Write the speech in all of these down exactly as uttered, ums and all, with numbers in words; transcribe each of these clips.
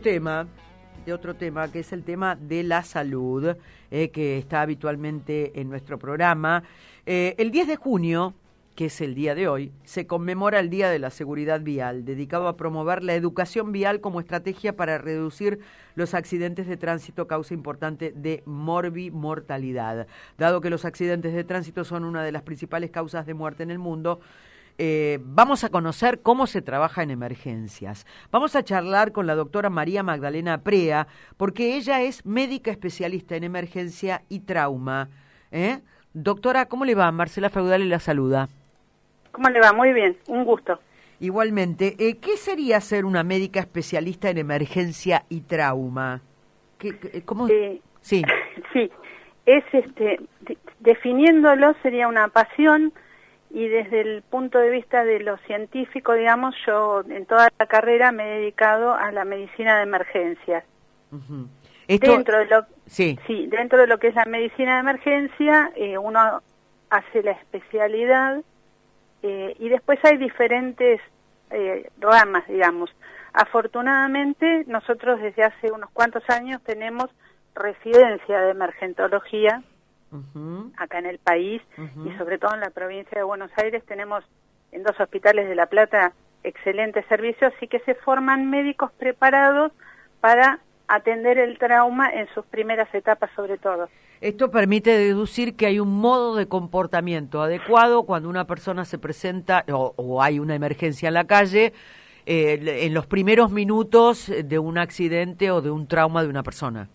tema, de otro tema, que es el tema de la salud, eh, que está habitualmente en nuestro programa. Eh, el diez de junio, que es el día de hoy, se conmemora el Día de la Seguridad Vial, dedicado a promover la educación vial como estrategia para reducir los accidentes de tránsito, causa importante de morbimortalidad. Dado que los accidentes de tránsito son una de las principales causas de muerte en el mundo, Eh, vamos a conocer cómo se trabaja en emergencias. Vamos a charlar con la doctora María Magdalena Prea, porque ella es médica especialista en emergencia y trauma. ¿Eh? Doctora, ¿cómo le va? Marcela Feudal la saluda. ¿Cómo le va? Muy bien, un gusto. Igualmente, eh, ¿qué sería ser una médica especialista en emergencia y trauma? ¿Qué, qué, cómo? Eh, sí. Sí, es este, de, definiéndolo sería una pasión. Y desde el punto de vista de lo científico, digamos, yo en toda la carrera me he dedicado a la medicina de emergencias. Uh-huh. Esto... Dentro de lo, sí. sí, dentro de lo que es la medicina de emergencia, eh, uno hace la especialidad eh, y después hay diferentes eh, ramas, digamos. Afortunadamente, nosotros desde hace unos cuantos años tenemos residencia de emergentología. Uh-huh. Acá en el país, uh-huh, y sobre todo en la provincia de Buenos Aires tenemos en dos hospitales de La Plata excelentes servicios, y que se forman médicos preparados para atender el trauma en sus primeras etapas sobre todo. Esto permite deducir que hay un modo de comportamiento adecuado cuando una persona se presenta o, o hay una emergencia en la calle, eh, en los primeros minutos de un accidente o de un trauma de una persona.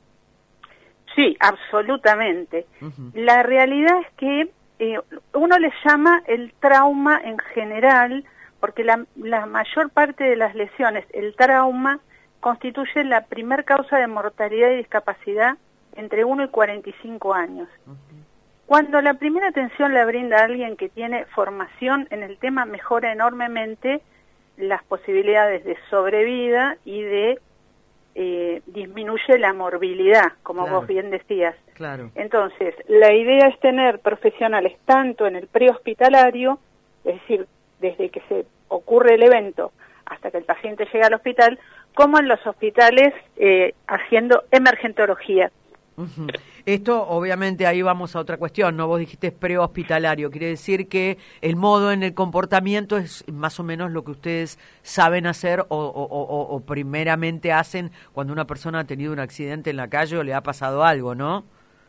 Sí, absolutamente. Uh-huh. La realidad es que eh, uno le llama el trauma en general, porque la, la mayor parte de las lesiones, el trauma, constituye la primer causa de mortalidad y discapacidad entre uno y cuarenta y cinco años. Uh-huh. Cuando la primera atención la brinda a alguien que tiene formación en el tema, mejora enormemente las posibilidades de sobrevida y de Eh, disminuye la morbilidad, como claro, vos bien decías. Claro. Entonces, la idea es tener profesionales tanto en el prehospitalario, es decir, desde que se ocurre el evento hasta que el paciente llega al hospital, como en los hospitales eh, haciendo emergentología. Uh-huh. Esto, obviamente, ahí vamos a otra cuestión, ¿no? Vos dijiste prehospitalario, quiere decir que el modo en el comportamiento es más o menos lo que ustedes saben hacer o, o, o, o primeramente hacen cuando una persona ha tenido un accidente en la calle o le ha pasado algo, ¿no?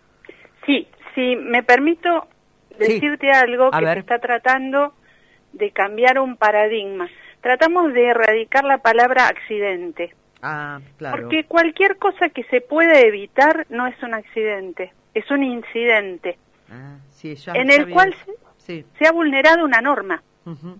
Sí, sí, me permito decirte sí. algo a que ver. se está tratando de cambiar un paradigma. Tratamos de erradicar la palabra accidente. Ah, claro. Porque cualquier cosa que se pueda evitar no es un accidente, es un incidente, ah, sí, ya, en ya el bien. cual se, sí. se ha vulnerado una norma. Uh-huh.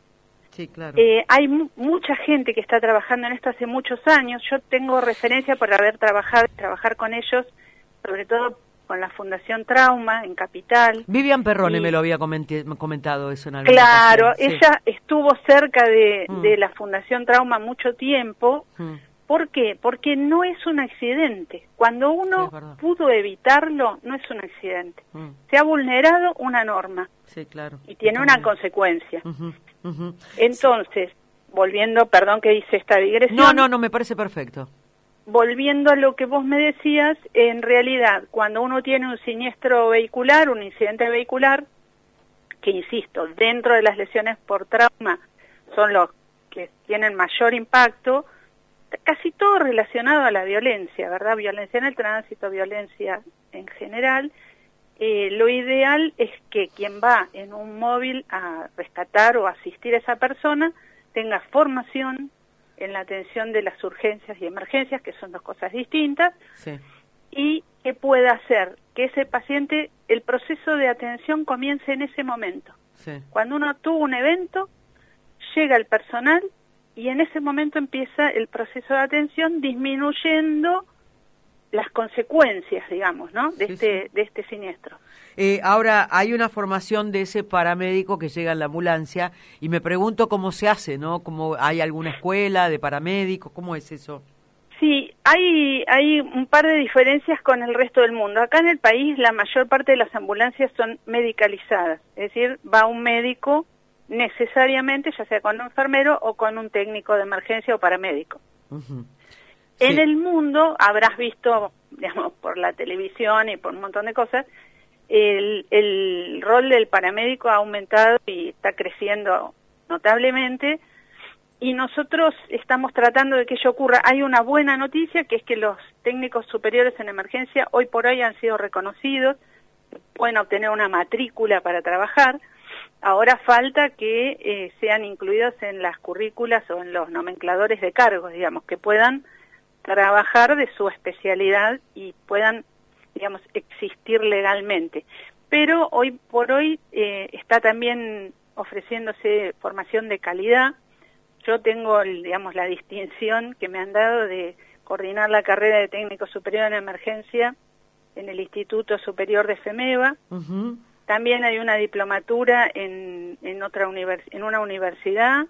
Sí, claro. Eh, hay m- mucha gente que está trabajando en esto hace muchos años. Yo tengo referencia por haber trabajado y trabajar con ellos, sobre todo con la Fundación Trauma en Capital. Vivian Perrone y... me lo había comenti- comentado eso en alguna Claro, ocasión. ella sí. estuvo cerca de, mm. de la Fundación Trauma mucho tiempo. Mm. ¿Por qué? Porque no es un accidente. Cuando uno sí, pudo evitarlo, no es un accidente. Mm. Se ha vulnerado una norma. Sí, claro. Y tiene una consecuencia. Uh-huh, uh-huh. Entonces, sí. volviendo, perdón que hice esta digresión. No, no, no, me parece perfecto. Volviendo a lo que vos me decías, en realidad, cuando uno tiene un siniestro vehicular, un incidente vehicular, que insisto, dentro de las lesiones por trauma son los que tienen mayor impacto, casi todo relacionado a la violencia, ¿verdad? Violencia en el tránsito, violencia en general. Eh, lo ideal es que quien va en un móvil a rescatar o asistir a esa persona tenga formación en la atención de las urgencias y emergencias, que son dos cosas distintas, sí. y que pueda hacer que ese paciente, el proceso de atención comience en ese momento. Sí. Cuando uno tuvo un evento, llega el personal y en ese momento empieza el proceso de atención disminuyendo las consecuencias, digamos, ¿no? De, sí, este, sí. de este siniestro. Eh, ahora, hay una formación de ese paramédico que llega en la ambulancia y me pregunto cómo se hace, ¿no? ¿Cómo, ¿hay alguna escuela de paramédicos? ¿Cómo es eso? Sí, hay, hay un par de diferencias con el resto del mundo. Acá en el país la mayor parte de las ambulancias son medicalizadas, es decir, va un médico necesariamente, ya sea con un enfermero o con un técnico de emergencia o paramédico. Uh-huh. Sí. En el mundo, habrás visto, digamos, por la televisión y por un montón de cosas, el, el rol del paramédico ha aumentado y está creciendo notablemente, y nosotros estamos tratando de que ello ocurra. Hay una buena noticia, que es que los técnicos superiores en emergencia hoy por hoy han sido reconocidos, pueden obtener una matrícula para trabajar. Ahora falta que eh, sean incluidos en las currículas o en los nomencladores de cargos, digamos, que puedan trabajar de su especialidad y puedan, digamos, existir legalmente. Pero hoy por hoy eh, está también ofreciéndose formación de calidad. Yo tengo, el, digamos, la distinción que me han dado de coordinar la carrera de técnico superior en emergencia en el Instituto Superior de FEMEVA. Uh-huh. También hay una diplomatura en, en, otra univers en una universidad,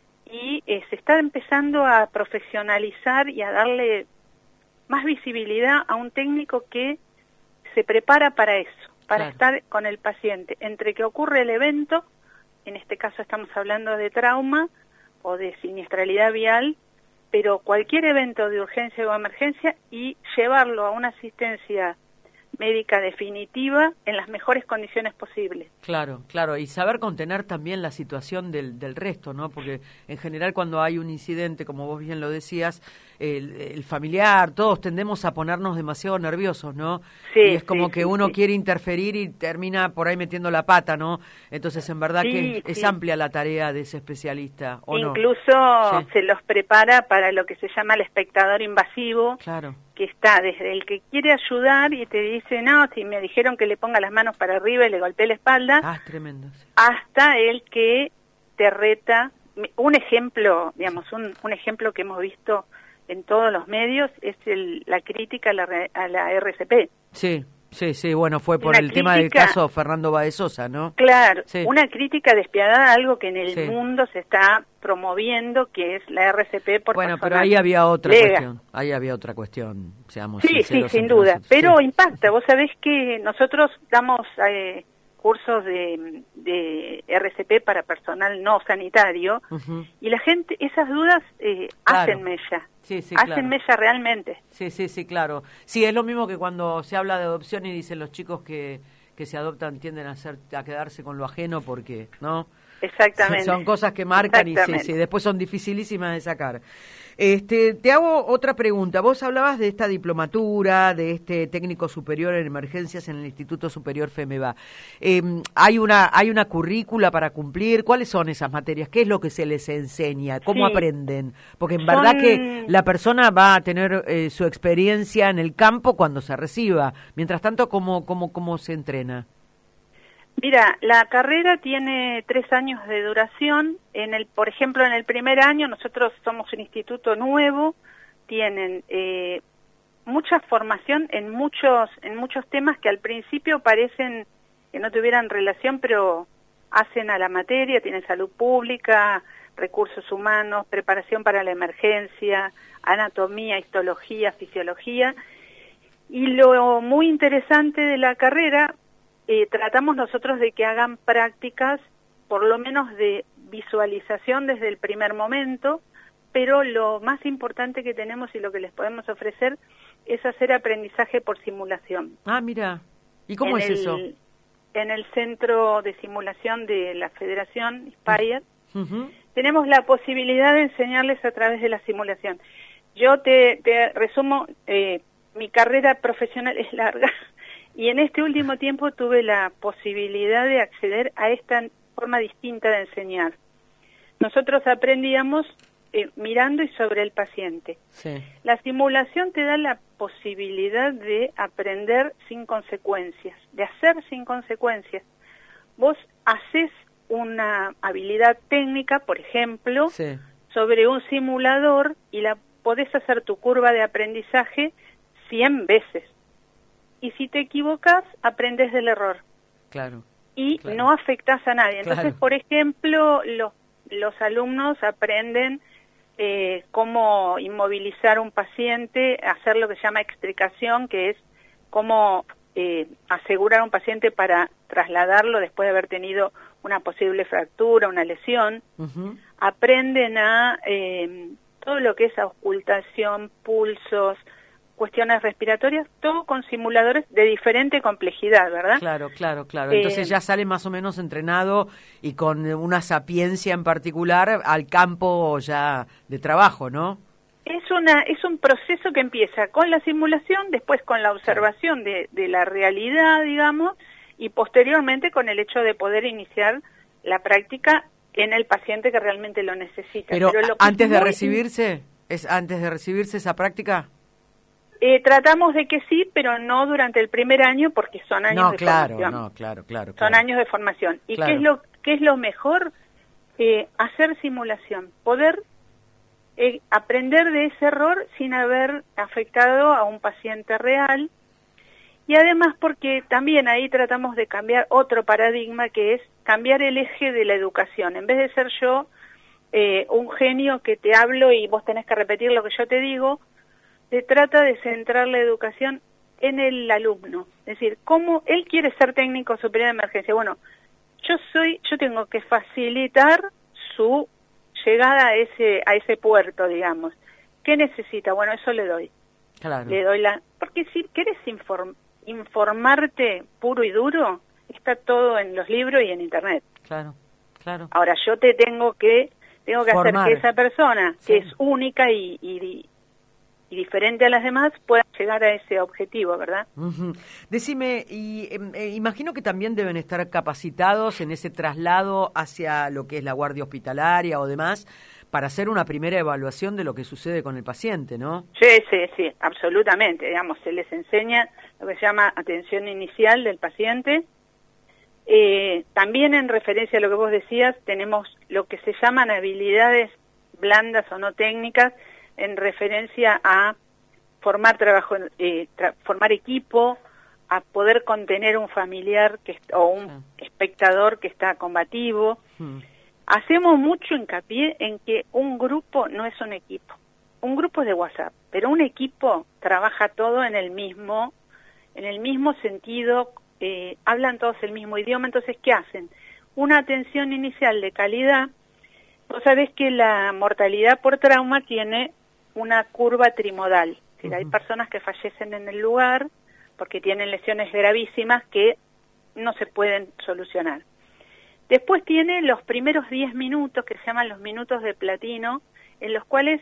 y eh, se está empezando a profesionalizar y a darle más visibilidad a un técnico que se prepara para eso, para claro. estar con el paciente. Entre que ocurre el evento, en este caso estamos hablando de trauma o de siniestralidad vial, pero cualquier evento de urgencia o emergencia, y llevarlo a una asistencia médica definitiva en las mejores condiciones posibles. Claro, claro, y saber contener también la situación del, del resto, ¿no? Porque en general cuando hay un incidente, como vos bien lo decías, el, el familiar, todos tendemos a ponernos demasiado nerviosos, ¿no? Sí, y es como sí, que sí, uno sí. quiere interferir y termina por ahí metiendo la pata, ¿no? Entonces, en verdad sí, que es sí. amplia la tarea de ese especialista, ¿o Incluso no? Sí. se los prepara para lo que se llama el espectador invasivo, claro. que está desde el que quiere ayudar y te dice, no, si me dijeron que le ponga las manos para arriba y le golpeé la espalda, ah, tremendo, sí. hasta el que te reta. Un ejemplo, digamos, un, un ejemplo que hemos visto en todos los medios es el, la crítica a la, a la R C P. Sí, sí, sí, bueno, fue por una el crítica, tema del caso Fernando Báez Sosa, ¿no? Claro, sí. una crítica despiadada, algo que en el sí. mundo se está promoviendo, que es la R C P por Bueno, personal. pero ahí había otra Lega. cuestión, ahí había otra cuestión, seamos sí, sinceros. Sí, sin duda, nosotros. pero sí. impacta. Vos sabés que nosotros damos eh, cursos de, de R C P para personal no sanitario, uh-huh. y la gente, esas dudas eh, claro. hacen mella. Sí, sí, hacen claro. mella realmente. Sí, sí, sí, claro. Sí, es lo mismo que cuando se habla de adopción y dicen los chicos que, que se adoptan tienden a ser a quedarse con lo ajeno porque, ¿no? Exactamente. Son cosas que marcan y sí, sí, después son dificilísimas de sacar. Este, te hago otra pregunta. Vos hablabas de esta diplomatura, de este técnico superior en emergencias en el Instituto Superior FEMEVA. Eh, ¿hay una hay una currícula para cumplir? ¿Cuáles son esas materias? ¿Qué es lo que se les enseña? ¿Cómo sí. aprenden? Porque en son... verdad que la persona va a tener eh, su experiencia en el campo cuando se reciba. Mientras tanto, ¿cómo, cómo, cómo se entrena? Mira, la carrera tiene tres años de duración. En el, por ejemplo, en el primer año nosotros somos un instituto nuevo, tienen eh, mucha formación en muchos en muchos temas que al principio parecen que no tuvieran relación, pero hacen a la materia. Tienen salud pública, recursos humanos, preparación para la emergencia, anatomía, histología, fisiología. Y lo muy interesante de la carrera, Eh, tratamos nosotros de que hagan prácticas, por lo menos de visualización desde el primer momento, pero lo más importante que tenemos y lo que les podemos ofrecer es hacer aprendizaje por simulación. Ah, mira. ¿Y cómo en es el, eso? En el centro de simulación de la Federación Inspire, uh-huh. tenemos la posibilidad de enseñarles a través de la simulación. Yo te, te resumo, eh, mi carrera profesional es larga. Y en este último tiempo tuve la posibilidad de acceder a esta forma distinta de enseñar. Nosotros aprendíamos eh, mirando y sobre el paciente. Sí. La simulación te da la posibilidad de aprender sin consecuencias, de hacer sin consecuencias. Vos haces una habilidad técnica, por ejemplo, sí. sobre un simulador y la podés hacer tu curva de aprendizaje cien veces. Y si te equivocas, aprendes del error. Claro. Y claro. no afectás a nadie. Entonces, claro. por ejemplo, los, los alumnos aprenden eh, cómo inmovilizar un paciente, hacer lo que se llama extricación, que es cómo eh, asegurar a un paciente para trasladarlo después de haber tenido una posible fractura, una lesión. Uh-huh. Aprenden a... Eh, todo lo que es auscultación, pulsos, cuestiones respiratorias, todo con simuladores de diferente complejidad, ¿verdad? Claro, claro, claro. Entonces eh, ya sale más o menos entrenado y con una sapiencia en particular al campo ya de trabajo, ¿no? Es una es un proceso que empieza con la simulación, después con la observación de, de la realidad, digamos, y posteriormente con el hecho de poder iniciar la práctica en el paciente que realmente lo necesita. Pero, Pero lo que antes de muy... recibirse, ¿es antes de recibirse esa práctica? Eh, tratamos de que sí, pero no durante el primer año porque son años no, de claro, formación. No, claro, claro, Son claro. años de formación. ¿Y claro. qué es lo qué es lo mejor? Eh, hacer simulación, poder eh, aprender de ese error sin haber afectado a un paciente real. Y además porque también ahí tratamos de cambiar otro paradigma que es cambiar el eje de la educación. En vez de ser yo eh, un genio que te hablo y vos tenés que repetir lo que yo te digo, se trata de centrar la educación en el alumno. Es decir, ¿cómo él quiere ser técnico superior de emergencia? Bueno, yo soy, yo tengo que facilitar su llegada a ese a ese puerto, digamos. ¿Qué necesita? Bueno, eso le doy. Claro. Le doy la, porque si querés inform, informarte puro y duro, está todo en los libros y en internet. Claro, claro. Ahora yo te tengo que tengo que Formar. hacer que esa persona, sí. que es única y, y y diferente a las demás, pueda llegar a ese objetivo, ¿verdad? Uh-huh. Decime, y eh, imagino que también deben estar capacitados en ese traslado hacia lo que es la guardia hospitalaria o demás, para hacer una primera evaluación de lo que sucede con el paciente, ¿no? Sí, sí, sí, absolutamente. Digamos, se les enseña lo que se llama atención inicial del paciente. Eh, también en referencia a lo que vos decías, tenemos lo que se llaman habilidades blandas o no técnicas, en referencia a formar trabajo, eh, tra formar equipo, a poder contener un familiar que o un sí. espectador que está combativo. Sí. Hacemos mucho hincapié en que un grupo no es un equipo. Un grupo es de WhatsApp, pero un equipo trabaja todo en el mismo, en el mismo sentido, eh, hablan todos el mismo idioma. Entonces, ¿qué hacen? Una atención inicial de calidad. Vos sabés que la mortalidad por trauma tiene una curva trimodal. Es decir, uh-huh. hay personas que fallecen en el lugar porque tienen lesiones gravísimas que no se pueden solucionar. Después tiene los primeros diez minutos, que se llaman los minutos de platino, en los cuales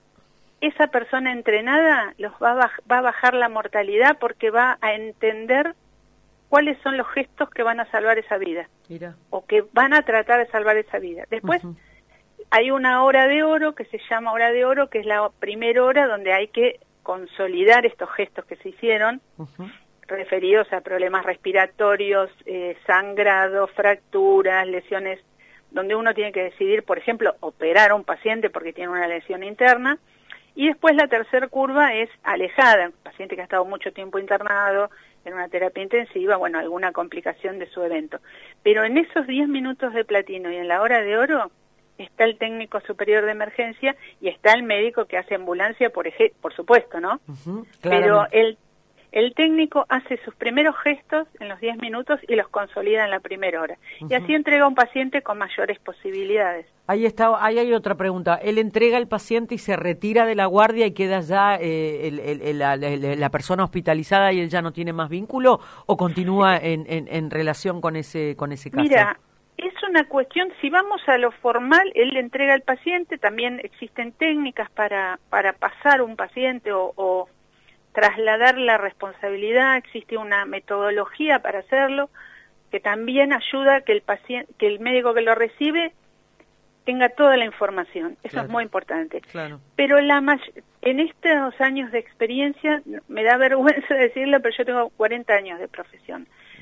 esa persona entrenada los va a, baj- va a bajar la mortalidad porque va a entender cuáles son los gestos que van a salvar esa vida. Mira. O que van a tratar de salvar esa vida. Después uh-huh. hay una hora de oro que se llama hora de oro, que es la primera hora donde hay que consolidar estos gestos que se hicieron, uh-huh. referidos a problemas respiratorios, eh, sangrado, fracturas, lesiones, donde uno tiene que decidir, por ejemplo, operar a un paciente porque tiene una lesión interna. Y después la tercera curva es alejada, un paciente que ha estado mucho tiempo internado en una terapia intensiva, bueno, alguna complicación de su evento. Pero en esos diez minutos de platino y en la hora de oro está el técnico superior de emergencia y está el médico que hace ambulancia, por ej- por supuesto, ¿no? Uh-huh, Pero el, el técnico hace sus primeros gestos en los diez minutos y los consolida en la primera hora. Uh-huh. Y así entrega a un paciente con mayores posibilidades. Ahí está, ahí hay otra pregunta. Él entrega al paciente y se retira de la guardia y queda ya eh, el, el, el, la, la persona hospitalizada y él ya no tiene más vínculo, o continúa en, en, en relación con ese con ese caso. Mira, es una cuestión, si vamos a lo formal, él le entrega al paciente, también existen técnicas para para pasar un paciente o, o trasladar la responsabilidad, existe una metodología para hacerlo que también ayuda a que el paciente, que el médico que lo recibe tenga toda la información. Eso claro. es muy importante. Claro. Pero la en estos años de experiencia, me da vergüenza decirlo, pero yo tengo cuarenta años de profesión.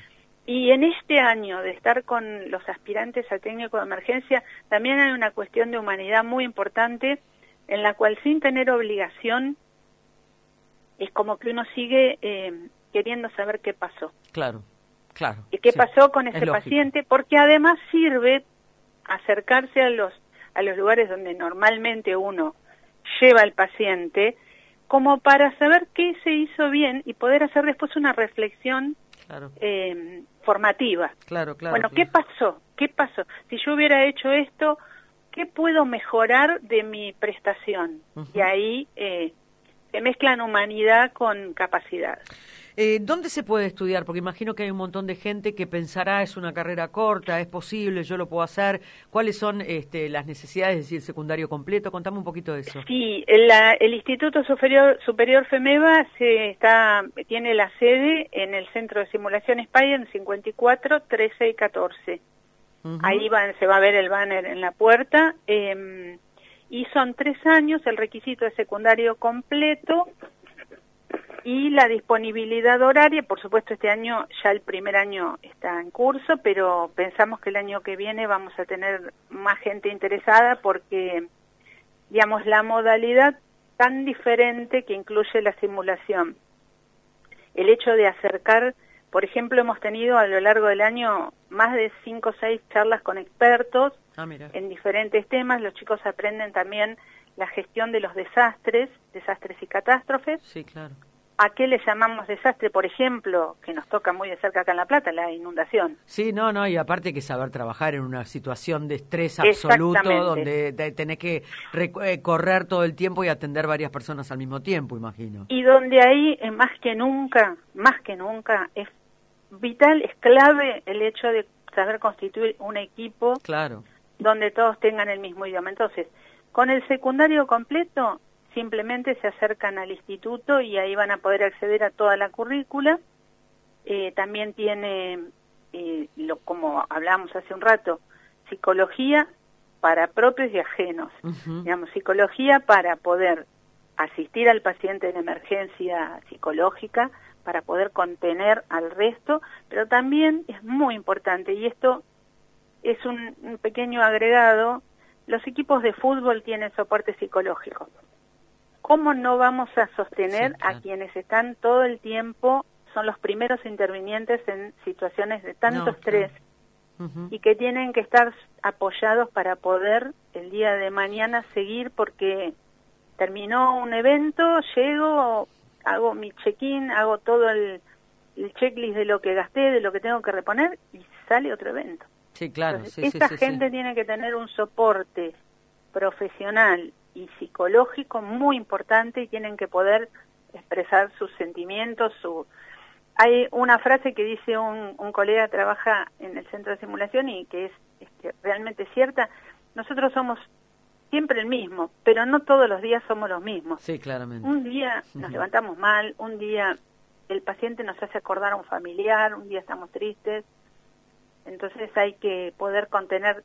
Y en este año de estar con los aspirantes a técnico de emergencia, también hay una cuestión de humanidad muy importante, en la cual sin tener obligación, es como que uno sigue eh, queriendo saber qué pasó. Claro, claro. Y qué sí, pasó con ese paciente, porque además sirve acercarse a los a los lugares donde normalmente uno lleva al paciente, como para saber qué se hizo bien y poder hacer después una reflexión claro. eh, formativa. Claro, claro. Bueno, claro. ¿qué pasó? ¿Qué pasó? Si yo hubiera hecho esto, ¿qué puedo mejorar de mi prestación? Uh-huh. Y ahí eh, se mezclan humanidad con capacidad. Eh, ¿Dónde se puede estudiar? Porque imagino que hay un montón de gente que pensará, es una carrera corta, es posible, yo lo puedo hacer. ¿Cuáles son este, las necesidades, es decir, secundario completo? Contame un poquito de eso. Sí, la, el Instituto Superior, Superior FEMEVA se está, tiene la sede en el Centro de Simulación Spy en cincuenta y cuatro, trece y catorce. Uh-huh. Ahí van, se va a ver el banner en la puerta. Eh, y son tres años, el requisito de secundario completo. Y la disponibilidad horaria, por supuesto este año ya el primer año está en curso, pero pensamos que el año que viene vamos a tener más gente interesada porque, digamos, la modalidad tan diferente que incluye la simulación. El hecho de acercar, por ejemplo, hemos tenido a lo largo del año más de cinco o seis charlas con expertos ah, mira. en diferentes temas. Los chicos aprenden también la gestión de los desastres, desastres y catástrofes. Sí, claro. ¿A qué le llamamos desastre? Por ejemplo, que nos toca muy de cerca acá en La Plata, la inundación. Sí, no, no, y aparte que saber trabajar en una situación de estrés absoluto, donde tenés que correr todo el tiempo y atender varias personas al mismo tiempo, imagino. Y donde ahí, más que nunca, más que nunca, es vital, es clave el hecho de saber constituir un equipo claro. donde todos tengan el mismo idioma. Entonces, con el secundario completo, simplemente se acercan al instituto y ahí van a poder acceder a toda la currícula. Eh, también tiene, eh, lo, como hablábamos hace un rato, psicología para propios y ajenos. Uh-huh. Digamos, psicología para poder asistir al paciente en emergencia psicológica, para poder contener al resto, pero también es muy importante, y esto es un, un pequeño agregado, los equipos de fútbol tienen soporte psicológico. ¿Cómo no vamos a sostener sí, claro. a quienes están todo el tiempo, son los primeros intervinientes en situaciones de tanto no, estrés claro. uh-huh. y que tienen que estar apoyados para poder el día de mañana seguir porque terminó un evento, llego, hago mi check-in, hago todo el, el checklist de lo que gasté, de lo que tengo que reponer y sale otro evento. Sí, claro. Entonces, sí, esta sí, gente sí. tiene que tener un soporte profesional y psicológico muy importante y tienen que poder expresar sus sentimientos. Su... Hay una frase que dice un, un colega que trabaja en el centro de simulación y que es este, realmente cierta. Nosotros somos siempre el mismo, pero no todos los días somos los mismos. Sí, claramente. Un día nos uh-huh. levantamos mal, un día el paciente nos hace acordar a un familiar, un día estamos tristes. Entonces hay que poder contener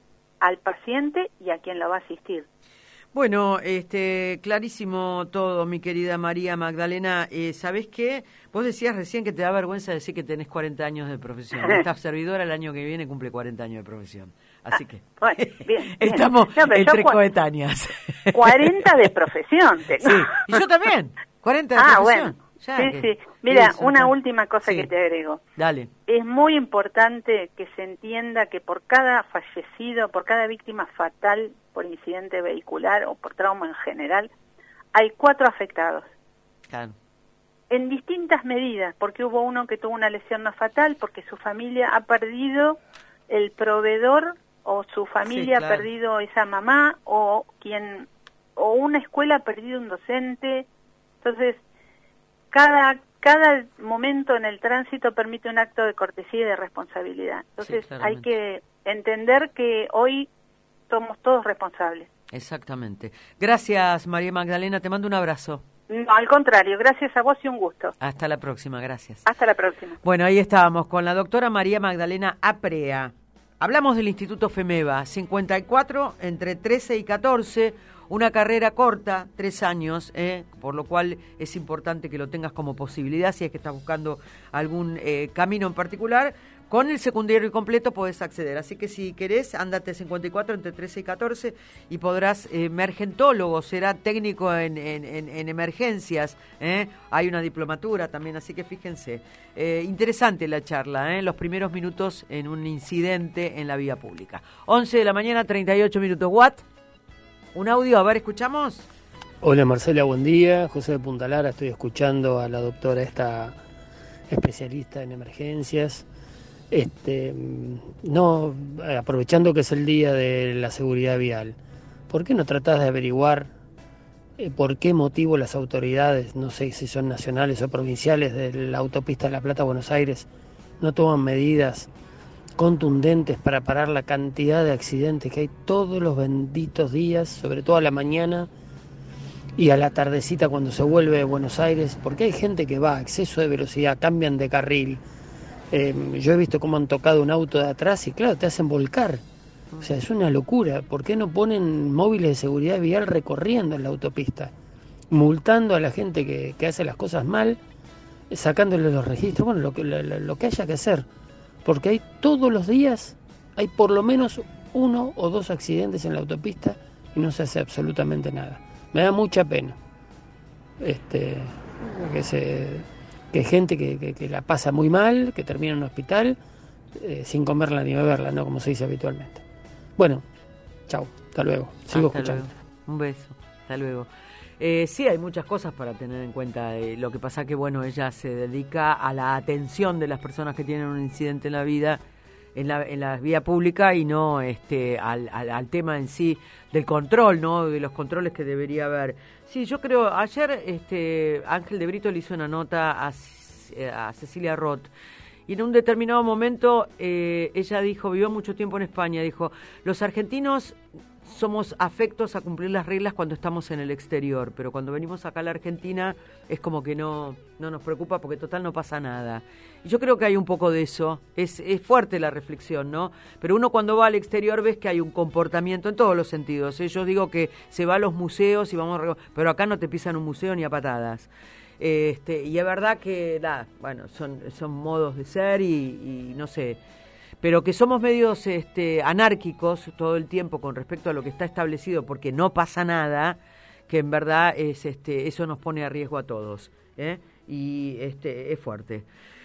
al paciente y a quien lo va a asistir. Bueno, este, clarísimo todo, mi querida María Magdalena. Eh, ¿Sabés qué? Vos decías recién que te da vergüenza decir que tenés cuarenta años de profesión. Esta servidora el año que viene cumple cuarenta años de profesión. Así que ah, bueno, bien, estamos bien. No, entre cu- coetáneas. cuarenta de profesión. Tengo. Sí, y yo también, cuarenta de ah, profesión. Bueno. Ya, sí, que, sí. Mira, eso, una ya. última cosa sí. que te agrego. Dale. Es muy importante que se entienda que por cada fallecido, por cada víctima fatal por incidente vehicular o por trauma en general, hay cuatro afectados. Claro. En distintas medidas, porque hubo uno que tuvo una lesión no fatal, porque su familia ha perdido el proveedor o su familia sí, claro. ha perdido esa mamá o quien o una escuela ha perdido un docente. Entonces, cada cada momento en el tránsito permite un acto de cortesía y de responsabilidad. Entonces, sí, hay que entender que hoy somos todos responsables. Exactamente. Gracias, María Magdalena, te mando un abrazo. No, al contrario, gracias a vos y un gusto. Hasta la próxima, gracias. Hasta la próxima. Bueno, ahí estábamos con la doctora María Magdalena Aprea. Hablamos del Instituto FEMEVA, cincuenta y cuatro, entre trece y catorce, una carrera corta, tres años, eh, por lo cual es importante que lo tengas como posibilidad si es que estás buscando algún eh, camino en particular. Con el secundario completo podés acceder, así que si querés, ándate cincuenta y cuatro entre trece y catorce y podrás, eh, emergentólogo, será técnico en, en, en, en emergencias, ¿eh? Hay una diplomatura también, así que fíjense. Eh, interesante la charla, ¿eh? Los primeros minutos en un incidente en la vía pública. once de la mañana, treinta y ocho minutos. What? Un audio, a ver, ¿escuchamos? Hola Marcela, buen día. José de Punta Lara, estoy escuchando a la doctora esta especialista en emergencias. Este, no, aprovechando que es el día de la seguridad vial, ¿por qué no tratás de averiguar eh, por qué motivo las autoridades, no sé si son nacionales o provinciales, de la autopista de La Plata a Buenos Aires, no toman medidas contundentes para parar la cantidad de accidentes que hay todos los benditos días, sobre todo a la mañana y a la tardecita cuando se vuelve de Buenos Aires? Porque hay gente que va a exceso de velocidad, cambian de carril. Eh, yo he visto cómo han tocado un auto de atrás y claro, te hacen volcar. O sea, es una locura. ¿Por qué no ponen móviles de seguridad vial recorriendo en la autopista? Multando a la gente que, que hace las cosas mal, sacándole los registros, bueno, lo que, lo, lo que haya que hacer. Porque hay todos los días, hay por lo menos uno o dos accidentes en la autopista y no se hace absolutamente nada. Me da mucha pena. Este, que se... que hay gente que, que, que la pasa muy mal, que termina en un hospital eh, sin comerla ni beberla, ¿no? Como se dice habitualmente. Bueno, chau, hasta luego. Sigo hasta escuchando. Luego. Un beso, hasta luego. Eh, sí, hay muchas cosas para tener en cuenta. Eh, lo que pasa que, bueno, ella se dedica a la atención de las personas que tienen un incidente en la vida, en la, en la vía pública, y no este al, al, al tema en sí del control, ¿no? De los controles que debería haber. Sí, yo creo, ayer este Ángel de Brito le hizo una nota a, a Cecilia Roth, y en un determinado momento eh, ella dijo, vivió mucho tiempo en España, dijo, los argentinos somos afectos a cumplir las reglas cuando estamos en el exterior, pero cuando venimos acá a la Argentina es como que no, no nos preocupa porque total no pasa nada. Y yo creo que hay un poco de eso, es, es fuerte la reflexión, ¿no? Pero uno cuando va al exterior ves que hay un comportamiento en todos los sentidos, ¿eh? Yo digo que se va a los museos y vamos, a... pero acá no te pisan un museo ni a patadas. Este, y es verdad que, da, bueno, son, son modos de ser y, y no sé... pero que somos medios este, anárquicos todo el tiempo con respecto a lo que está establecido porque no pasa nada, que en verdad es este eso nos pone a riesgo a todos, ¿eh? Y este es fuerte.